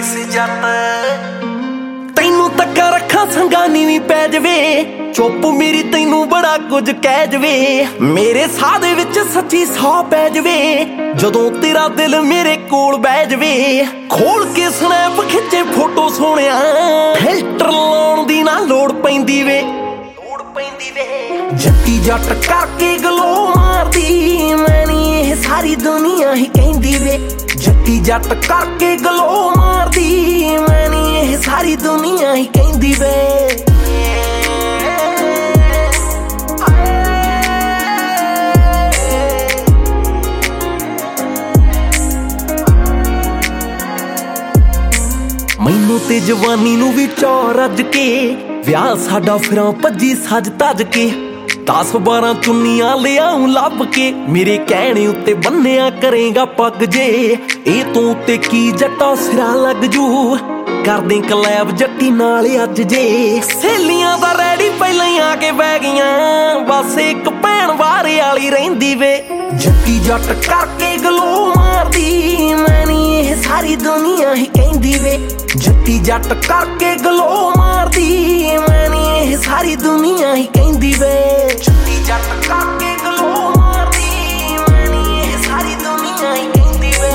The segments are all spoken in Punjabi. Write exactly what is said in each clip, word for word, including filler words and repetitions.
ਮਿਕਸ ਜੱਟ ਤੈਨੂੰ ਤੱਕਾ ਰੱਖਾਂ ਸੰਗਾਨੀ ਵੀ ਪੈ ਜਵੇ ਚੁੱਪ ਮੇਰੀ ਤੈਨੂੰ ਬੜਾ ਕੁਝ ਕਹਿ ਜਵੇ ਮੇਰੇ ਸਾਹ ਦੇ ਵਿੱਚ ਸੱਚੀ ਸਾਹ ਪੈ ਜਵੇ ਜਦੋਂ ਤੇਰਾ ਦਿਲ ਮੇਰੇ ਕੋਲ ਬਹਿ ਜਵੇ ਖੋਲ ਕੇ ਸਨੈਪ ਖਿੱਚੇ ਫੋਟੋ ਸੋਹਣਿਆ ਫਿਲਟਰ ਲਾਉਣ ਦੀ ਨਾ ਲੋੜ ਪੈਂਦੀ ਵੇ ਲੋੜ ਪੈਂਦੀ ਵੇ ਜੱਟੀ ਜੱਟ ਕਰਕੇ ਗਲੋ ਮਾਰਦੀ ਮੈਂ ਨੀ ਇਹ ਸਾਰੀ ਦੁਨੀਆ ਹੀ ਕਹਿੰਦੀ ਵੇ ਜੱਟੀ ਜੱਟ ਕਰਕੇ ਗਲੋ ਮਾਰਦੀ ਮੈਂ ਨੀ ਇਹ ਸਾਰੀ ਦੁਨੀਆ ਹੀ ਕਹਿੰਦੀ ਵੇ ਮੈਨੂੰ ਤੇ ਜਵਾਨੀ ਨੂੰ ਵੀ ਚੌ ਰੱਜ ਕੇ ਵਿਆਹ ਸਾਡਾ ਫਿਰਾਂ ਭੱਜੀ ਸੱਜ ਤੱਜ ਕੇ ਦਸ ਬਾਰਾਂ ਚੁੰਨੀਆਂ ਲਿਆਉਂ ਲੱਭ ਕੇ ਮੇਰੇ ਕਹਿਣੇ ਉੱਤੇ ਬੰਨਿਆ ਕਰੇਗਾ ਪੱਗ ਜੇ ਇਹ ਤੂੰ ਤੇ ਕੀ ਜੱਟਾ ਸਿਰਾ ਲੱਗ ਜੂ ਕਰਦੇ ਕਲੈਬ ਜੱਟੀ ਨਾਲ ਅੱਜ ਜੇ ਸਹੇਲੀਆਂ ਦਾ ਰੈਡੀ ਪਹਿਲਾਂ ਹੀ ਆ ਕੇ ਬਹਿ ਗਈਆਂ ਬਸ ਇੱਕ ਭੈਣ ਵਾਰੇ ਵਾਲੀ ਰਹਿੰਦੀ ਵੇ ਜੱਟੀ ਜੱਟ ਕਰਕੇ ਗਲੋ ਮਾਰਦੀ ਮੈਂ ਨੀ ਇਹ ਸਾਰੀ ਦੁਨੀਆ ਹੀ ਕਹਿੰਦੀ ਵੇ ਜੱਟੀ ਜੱਟ ਕਰਕੇ ਗਲੋ ਮਾਰਦੀ ਮੈਂ ਨੀ ਇਹ ਸਾਰੀ ਦੁਨੀਆ ਹੀ ਕਹਿੰਦੀ ਵੇ ਜੱਟੀ ਜੱਟ ਕਰਕੇ ਗਲੋ ਮਾਰਦੀ ਮੈਂ ਨੀ ਇਹ ਸਾਰੀ ਦੁਨੀਆ ਹੀ ਕਹਿੰਦੀ ਵੇ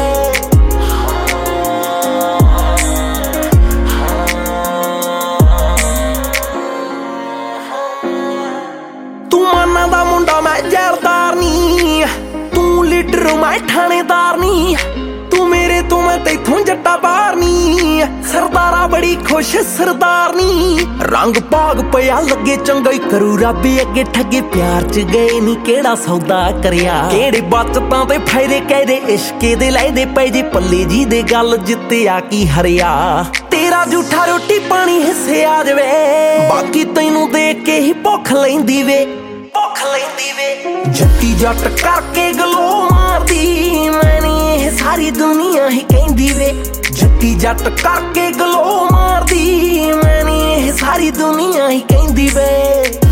ਤੂੰ ਮਾਨਾ ਦਾ ਮੁੰਡਾ ਮੈਂ ਜ਼ਰਦਾਰ ਨੀ ਤੂੰ ਲੀਡਰ ਮੈਂ ਥਾਣੇਦਾਰ ਨੀ ਤੂੰ ਮੇਰੇ ਤੋਂ ਮੈਂ ਤੈਥੋਂ ਜੱਟਾ ਬਾਹਰ ਨੀ ਸਰਦਾਰਾ ਬੜੀ ਖੁਸ਼ ਸਰਦਾਰ ਨੀ ਰੰਗ ਭਾਗ ਪਿਆ ਲੱਗੇ ਚੰਗਾ ਹੀ ਕਰੂ ਰੱਬ ਅੱਗੇ ਠੱਗੇ ਪਿਆਰ ਚ ਗਏ ਨੀ ਕਿਹੜਾ ਸੌਦਾ ਕਰਿਆ ਕਿਹੜੇ ਬਚਤਾਂ ਤੇ ਫਾਇਦੇ ਕਹਦੇ ਇਸ਼ਕੇ ਦੇ ਲੈਦੇ ਪੈ ਜੇ ਪੱਲੇ ਜੀ ਦੇ ਗੱਲ ਜਿੱਤਿਆ ਕੀ ਹਰਿਆ ਤੇਰਾ ਝੂਠਾ ਰੋਟੀ ਪਾਣੀ ਹਿੱਸੇ ਆ ਜਵੇ ਬਾਕੀ ਤੈਨੂੰ ਦੇਖ ਕੇ ਹੀ ਭੁੱਖ ਲੈਂਦੀ ਵੇ ਭੁੱਖ ਲੈਂਦੀ ਵੇ ਜੱਟੀ ਜੱਟ ਕਰਕੇ ਗਲੋ ਮਾਰਦੀ ਮੈਂ ਨੀ ਇਹ ਸਾਰੀ ਦੁਨੀਆ ਹੀ ਕਹਿੰਦੀ ਵੇ ਜੱਟੀ ਜੱਟ ਕਰਕੇ ਗਲੋ ਮਾਰਦੀ ਮੈਂ ਨੀ ਇਹ ਸਾਰੀ ਦੁਨੀਆ ਹੀ ਕਹਿੰਦੀ ਵੇ